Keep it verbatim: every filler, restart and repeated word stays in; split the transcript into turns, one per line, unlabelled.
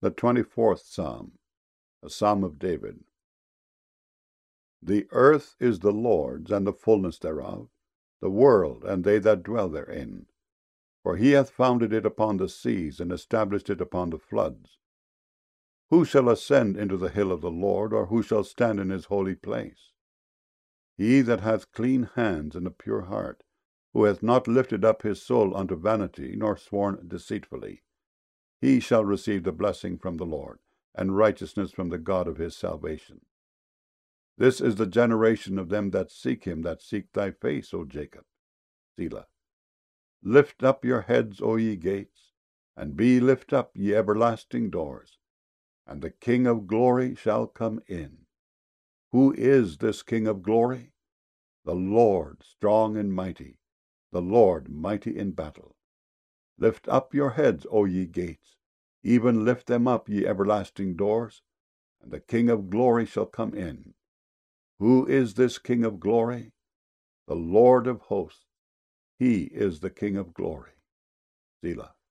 The twenty-fourth Psalm, a Psalm of David. The earth is the Lord's, and the fullness thereof, the world, and they that dwell therein. For he hath founded it upon the seas, and established it upon the floods. Who shall ascend into the hill of the Lord, or who shall stand in his holy place? He that hath clean hands and a pure heart, who hath not lifted up his soul unto vanity, nor sworn deceitfully. He shall receive the blessing from the Lord, and righteousness from the God of his salvation. This is the generation of them that seek him, that seek thy face, O Jacob. Selah. Lift up your heads, O ye gates, and be lift up, ye everlasting doors, and the King of glory shall come in. Who is this King of glory? The Lord strong and mighty, the Lord mighty in battle. Lift up your heads, O ye gates, even lift them up, ye everlasting doors, and the King of glory shall come in. Who is this King of glory? The Lord of hosts. He is the King of glory. Selah.